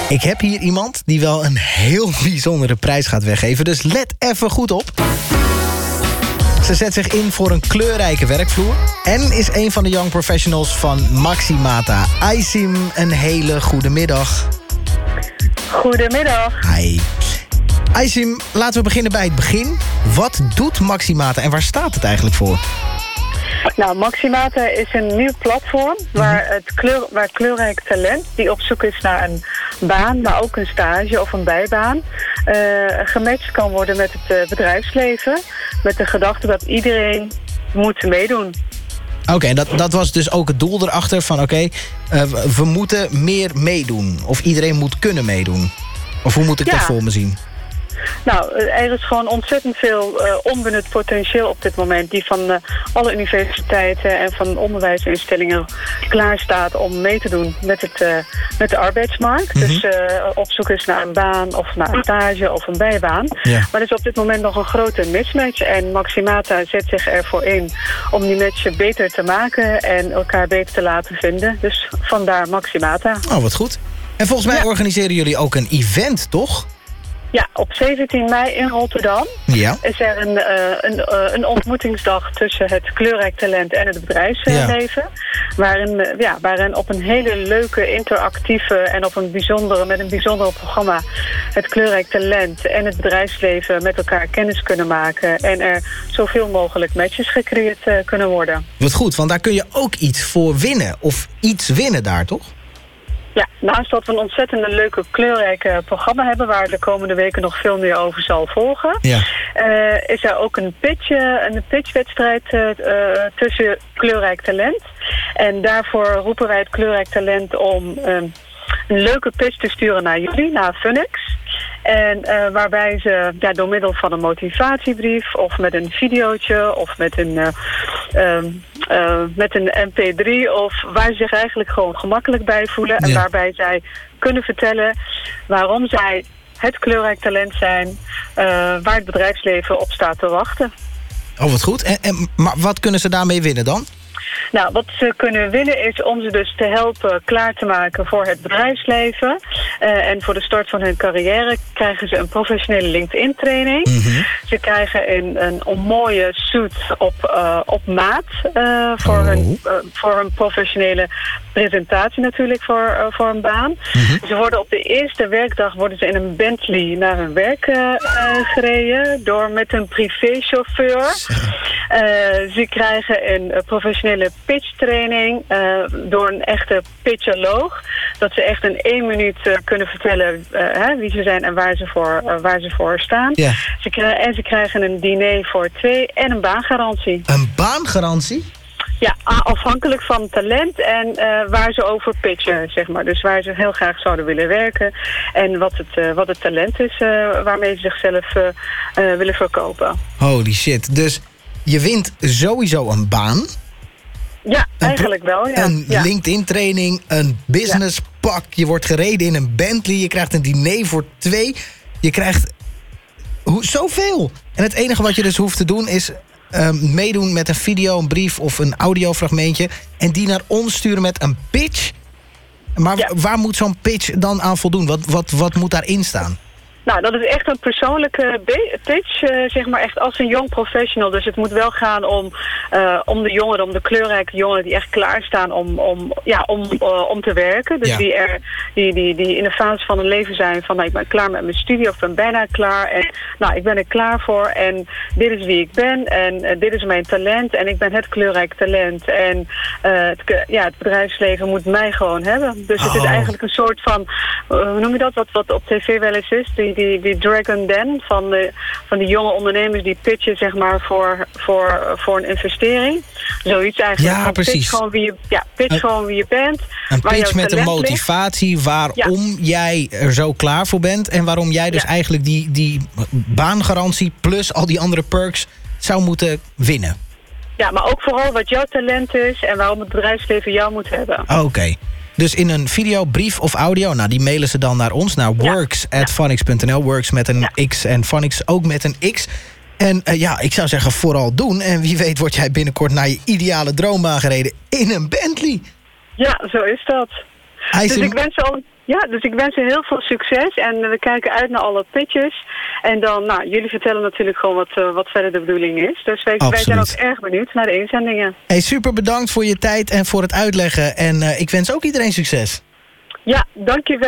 Ik heb hier iemand die wel een heel bijzondere prijs gaat weggeven. Dus let even goed op. Ze zet zich in voor een kleurrijke werkvloer. En is een van de young professionals van Maximata. Aysim, een hele goede middag. Goedemiddag. Hi. Aysim, laten we beginnen bij het begin. Wat doet Maximata en waar staat het eigenlijk voor? Nou, Maximata is een nieuw platform waar kleurrijk talent die op zoek is naar een baan, maar ook een stage of een bijbaan, gematcht kan worden met het bedrijfsleven. Met de gedachte dat iedereen moet meedoen. Oké, dat was dus ook het doel erachter van we moeten meer meedoen. Of iedereen moet kunnen meedoen. Of hoe moet ik dat voor me zien? Nou, er is gewoon ontzettend veel onbenut potentieel op dit moment, die van alle universiteiten en van onderwijsinstellingen klaar staat om mee te doen met de arbeidsmarkt. Dus op zoek is naar een baan of naar een stage of een bijbaan. Ja. Maar er is op dit moment nog een grote mismatch en Maximata zet zich ervoor in om die match beter te maken en elkaar beter te laten vinden. Dus vandaar Maximata. Oh, wat goed. En volgens mij organiseren jullie ook een event, toch? Ja, op 17 mei in Rotterdam is er een ontmoetingsdag tussen het kleurrijk talent en het bedrijfsleven. Ja. Waarin op een hele leuke, interactieve en met een bijzonder programma het kleurrijk talent en het bedrijfsleven met elkaar kennis kunnen maken. En er zoveel mogelijk matches gecreëerd kunnen worden. Wat goed, want daar kun je ook iets voor winnen. Of iets winnen daar, toch? Ja, naast dat we een ontzettend leuke kleurrijke programma hebben, waar de komende weken nog veel meer over zal volgen, is er ook een pitchwedstrijd tussen kleurrijk talent. En daarvoor roepen wij het kleurrijk talent om een leuke pitch te sturen naar jullie, naar Funix. En waarbij ze door middel van een motivatiebrief of met een videootje of met een mp3 of waar ze zich eigenlijk gewoon gemakkelijk bij voelen. En waarbij zij kunnen vertellen waarom zij het kleurrijk talent zijn, waar het bedrijfsleven op staat te wachten. Oh, wat goed. Maar wat kunnen ze daarmee winnen dan? Nou, wat ze kunnen willen is om ze dus te helpen klaar te maken voor het bedrijfsleven. En voor de start van hun carrière krijgen ze een professionele LinkedIn-training. Ze krijgen een mooie suit op maat voor hun professionele presentatie natuurlijk voor een baan. Ze worden op de eerste werkdag in een Bentley naar hun werk gereden met een privéchauffeur. Ze krijgen een professionele pitchtraining door een echte pitcholoog. Dat ze echt in 1 minuut kunnen vertellen wie ze zijn en waar ze voor staan. Yeah. Ze krijgen een diner voor 2 en een baangarantie. Een baangarantie? Ja, afhankelijk van talent en waar ze over pitchen, zeg maar. Dus waar ze heel graag zouden willen werken en wat het talent is waarmee ze zichzelf willen verkopen. Holy shit, dus je wint sowieso een baan. Ja, eigenlijk wel, ja. Een LinkedIn-training, een businesspak. Je wordt gereden in een Bentley. Je krijgt een diner voor 2. Je krijgt zoveel. En het enige wat je dus hoeft te doen is meedoen met een video, een brief of een audiofragmentje. En die naar ons sturen met een pitch. Maar waar moet zo'n pitch dan aan voldoen? Wat moet daarin staan? Nou, dat is echt een persoonlijke pitch, zeg maar echt als een young professional. Dus het moet wel gaan om de jongeren, om de kleurrijke jongeren die echt klaarstaan om te werken. Dus die in de fase van hun leven zijn van ik ben klaar met mijn studie of ik ben bijna klaar. En ik ben er klaar voor en dit is wie ik ben en dit is mijn talent en ik ben het kleurrijk talent. En het bedrijfsleven moet mij gewoon hebben. Dus het is eigenlijk een soort van, hoe noem je dat, wat op tv wel eens is, die Dragon Den van die jonge ondernemers die pitchen zeg maar voor een investering. Zoiets eigenlijk. Ja, precies. Pitch gewoon wie je bent. Een pitch met een motivatie waarom jij er zo klaar voor bent en waarom jij dus eigenlijk die baangarantie plus al die andere perks zou moeten winnen. Ja, maar ook vooral wat jouw talent is en waarom het bedrijfsleven jou moet hebben. Oké. Dus in een video, brief of audio, die mailen ze dan naar ons, naar works@funix.nl. Works met een X en Funix ook met een X. En ik zou zeggen vooral doen. En wie weet word jij binnenkort naar je ideale droombaan gereden in een Bentley. Ja, zo is dat. Dus ik wens al... Ja, dus ik wens je heel veel succes en we kijken uit naar alle pitches. En dan, jullie vertellen natuurlijk gewoon wat verder de bedoeling is. Dus wij zijn ook erg benieuwd naar de inzendingen. Hey, super bedankt voor je tijd en voor het uitleggen. En ik wens ook iedereen succes. Ja, dankjewel.